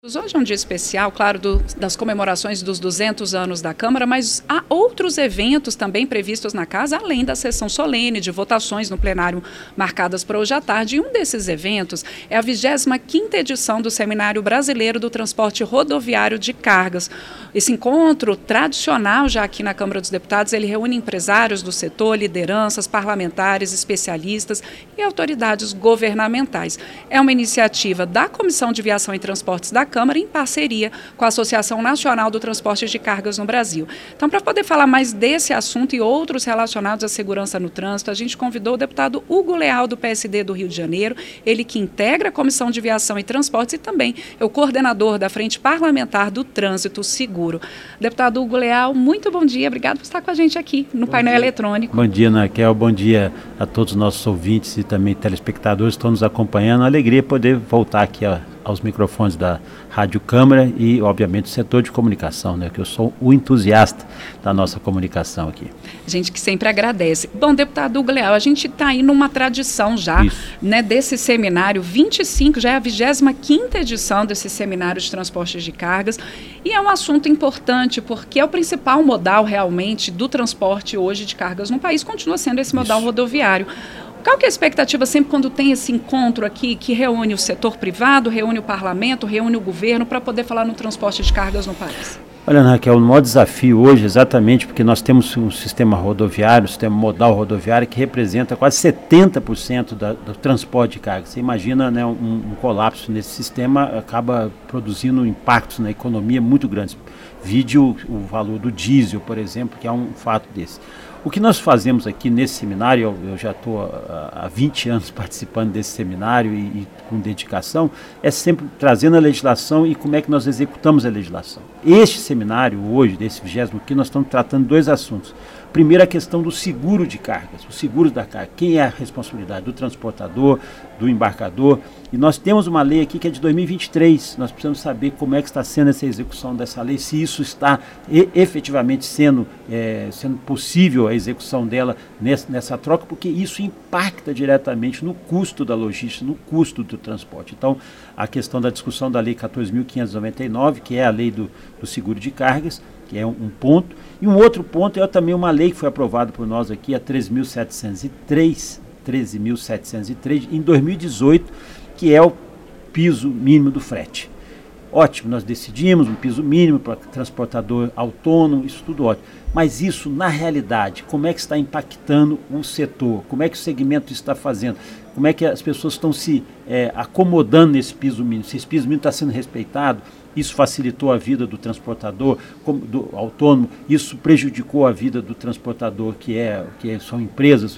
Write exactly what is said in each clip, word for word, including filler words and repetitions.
Hoje é um dia especial, claro, do, das comemorações dos duzentos anos da Câmara, mas há outros eventos também previstos na casa, além da sessão solene de votações no plenário marcadas para hoje à tarde. E um desses eventos é a vigésima quinta edição do Seminário Brasileiro do Transporte Rodoviário de Cargas. Esse encontro tradicional já aqui na Câmara dos Deputados, ele reúne empresários do setor, lideranças, parlamentares, especialistas e autoridades governamentais. É uma iniciativa da Comissão de Viação e Transportes da Câmara em parceria com a Associação Nacional do Transporte de Cargas no Brasil. Então, para poder falar mais desse assunto e outros relacionados à segurança no trânsito, a gente convidou o deputado Hugo Leal, do P S D do Rio de Janeiro, ele que integra a Comissão de Viação e Transportes e também é o coordenador da Frente Parlamentar do Trânsito Seguro. Deputado Hugo Leal, muito bom dia, obrigado por estar com a gente aqui no bom painel dia. Eletrônico. Bom dia, Naquel, bom dia a todos os nossos ouvintes e também telespectadores que estão nos acompanhando. Alegria poder voltar aqui a aos microfones da Rádio Câmara e, obviamente, o setor de comunicação, né, que eu sou o entusiasta da nossa comunicação aqui. A gente que sempre agradece. Bom, deputado Hugo Leal, a gente está aí numa tradição já, né, desse seminário, vinte e cinco, já é a vigésima quinta edição desse seminário de transportes de cargas, e é um assunto importante porque é o principal modal realmente do transporte hoje de cargas no país, continua sendo esse modal Isso. rodoviário. Qual que é a expectativa sempre quando tem esse encontro aqui que reúne o setor privado, reúne o parlamento, reúne o governo para poder falar no transporte de cargas no país? Olha, Raquel, o maior desafio hoje, exatamente porque nós temos um sistema rodoviário, um sistema modal rodoviário que representa quase setenta por cento da, do transporte de cargas. Você imagina, né, um, um colapso nesse sistema acaba produzindo impactos na economia muito grandes. Vide o, o valor do diesel, por exemplo, que é um fato desse. O que nós fazemos aqui nesse seminário, eu, eu já estou há vinte anos participando desse seminário e, e com dedicação, é sempre trazendo a legislação e como é que nós executamos a legislação. Este seminário hoje, desse vigésimo aqui, nós estamos tratando dois assuntos. Primeiro, a questão do seguro de cargas, o seguro da carga. Quem é a responsabilidade? Do transportador, do embarcador. E nós temos uma lei aqui que é de dois mil e vinte e três. Nós precisamos saber como é que está sendo essa execução dessa lei, se isso está e, efetivamente sendo, é, sendo possível a execução dela nessa, nessa troca, porque isso impacta diretamente no custo da logística, no custo do transporte. Então, a questão da discussão da lei quatorze mil quinhentos e noventa e nove, que é a lei do, do seguro de cargas, que é um, um ponto. E um outro ponto é também uma lei que foi aprovada por nós aqui, a treze mil setecentos e três, treze mil setecentos e três, em dois mil e dezoito, que é o piso mínimo do frete. Ótimo, nós decidimos um piso mínimo para transportador autônomo, isso tudo ótimo. Mas isso, na realidade, como é que está impactando o setor? Como é que o segmento está fazendo? Como é que as pessoas estão se é, acomodando nesse piso mínimo? Se esse piso mínimo está sendo respeitado, isso facilitou a vida do transportador como, do autônomo, isso prejudicou a vida do transportador, que, é, que são empresas,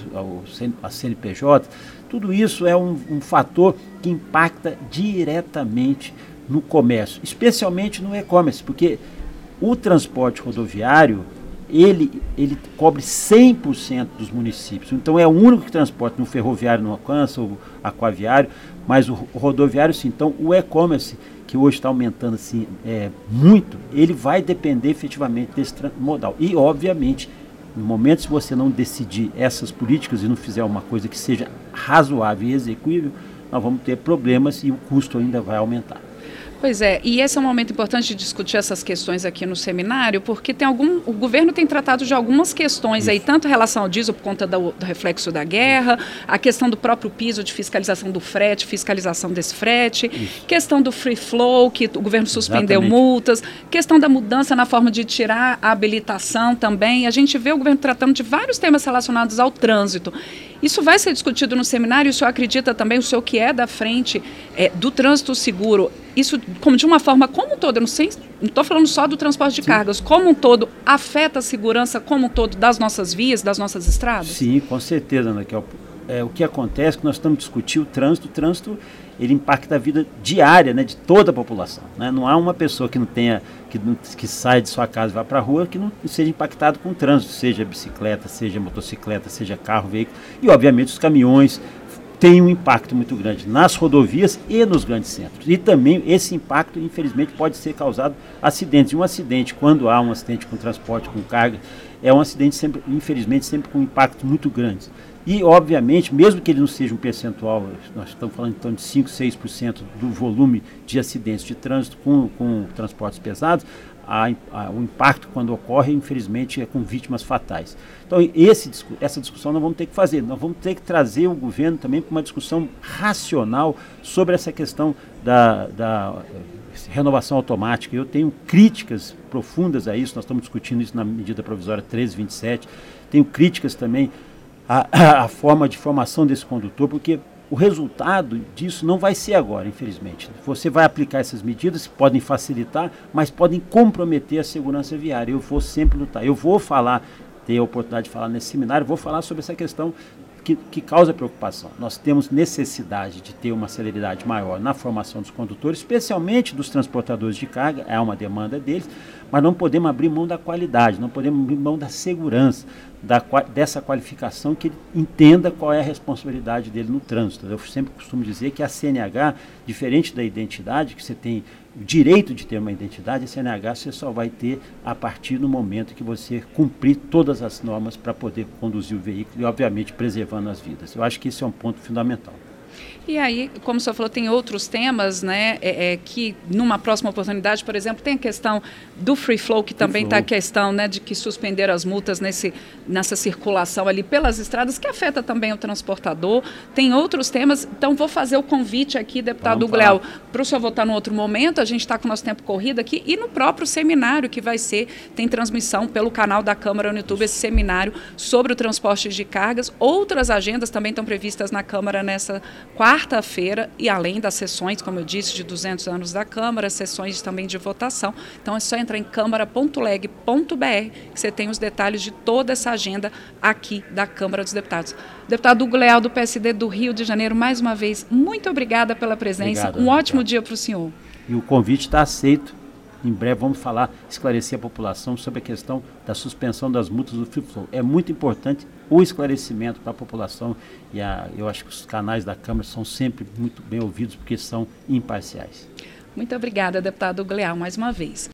a C N P J. Tudo isso é um, um fator que impacta diretamente no comércio, especialmente no e-commerce, porque o transporte rodoviário, ele, ele cobre cem por cento dos municípios. Então é o único que transporta, no ferroviário não alcança, o aquaviário, mas o rodoviário sim. Então o e-commerce, que hoje está aumentando assim, é, muito, ele vai depender efetivamente desse modal. E, obviamente, no momento se você não decidir essas políticas e não fizer uma coisa que seja razoável e execuível, nós vamos ter problemas e o custo ainda vai aumentar. Pois é, e esse é um momento importante de discutir essas questões aqui no seminário, porque tem algum, o governo tem tratado de algumas questões Isso. aí, tanto em relação ao diesel por conta do, do reflexo da guerra, a questão do próprio piso de fiscalização do frete, fiscalização desse frete, Isso. questão do free flow, que o governo suspendeu Exatamente. multas, questão da mudança na forma de tirar a habilitação também. A gente vê o governo tratando de vários temas relacionados ao trânsito. Isso vai ser discutido no seminário, o senhor acredita também, o senhor que é da frente é, do trânsito seguro, isso como de uma forma como um todo, eu não sei, não estou falando só do transporte de Sim. cargas, como um todo, afeta a segurança como um todo das nossas vias, das nossas estradas? Sim, com certeza, Ana. É, o que acontece é que nós estamos discutindo o trânsito, o trânsito ele impacta a vida diária, né, de toda a população. Né? Não há uma pessoa que não tenha, que, não, que sai de sua casa e vá para a rua que não seja impactado com o trânsito, seja bicicleta, seja motocicleta, seja carro, veículo, e obviamente os caminhões têm um impacto muito grande nas rodovias e nos grandes centros. E também esse impacto, infelizmente, pode ser causado acidentes. E um acidente, quando há um acidente com transporte, com carga, é um acidente, sempre, infelizmente, sempre com um impacto muito grande. E, obviamente, mesmo que ele não seja um percentual, nós estamos falando então de cinco, seis por cento do volume de acidentes de trânsito com, com transportes pesados, a, a, o impacto quando ocorre, infelizmente, é com vítimas fatais. Então, esse, essa discussão nós vamos ter que fazer, nós vamos ter que trazer o governo também para uma discussão racional sobre essa questão da, da renovação automática. Eu tenho críticas profundas a isso, nós estamos discutindo isso na medida provisória treze vinte e sete, tenho críticas também A, a, a forma de formação desse condutor, porque o resultado disso não vai ser agora, infelizmente. Você vai aplicar essas medidas que podem facilitar, mas podem comprometer a segurança viária. Eu vou sempre lutar. Eu vou falar, ter a oportunidade de falar nesse seminário, vou falar sobre essa questão que, que causa preocupação. Nós temos necessidade de ter uma celeridade maior na formação dos condutores, especialmente dos transportadores de carga, é uma demanda deles, mas não podemos abrir mão da qualidade, não podemos abrir mão da segurança, da, dessa qualificação, que ele entenda qual é a responsabilidade dele no trânsito. Eu sempre costumo dizer que a C N H, diferente da identidade, que você tem o direito de ter uma identidade, a C N H você só vai ter a partir do momento que você cumprir todas as normas para poder conduzir o veículo e, obviamente, preservando as vidas. Eu acho que esse é um ponto fundamental. E aí, como o senhor falou, tem outros temas, né, é, é, que numa próxima oportunidade, por exemplo, tem a questão do free flow, que também está a questão, né, de que suspenderam as multas nesse, nessa circulação ali pelas estradas, que afeta também o transportador. Tem outros temas, então vou fazer o convite aqui, deputado Gléo, para o senhor votar no outro momento. A gente está com o nosso tempo corrido aqui, e no próprio seminário que vai ser, tem transmissão pelo canal da Câmara no YouTube, esse seminário sobre o transporte de cargas. Outras agendas também estão previstas na Câmara nessa quarta-feira, e além das sessões, como eu disse, de duzentos anos da Câmara, sessões também de votação. Então é só entrar em câmara ponto leg ponto br que você tem os detalhes de toda essa agenda aqui da Câmara dos Deputados. Deputado Hugo Leal, do P S D do Rio de Janeiro, mais uma vez, muito obrigada pela presença. Obrigado, um ótimo obrigado. dia para o senhor. E o convite está aceito. Em breve vamos falar, esclarecer a população sobre a questão da suspensão das multas do free flow. É muito importante o esclarecimento para a população, e a, eu acho que os canais da Câmara são sempre muito bem ouvidos, porque são imparciais. Muito obrigada, deputado Hugo Leal, mais uma vez.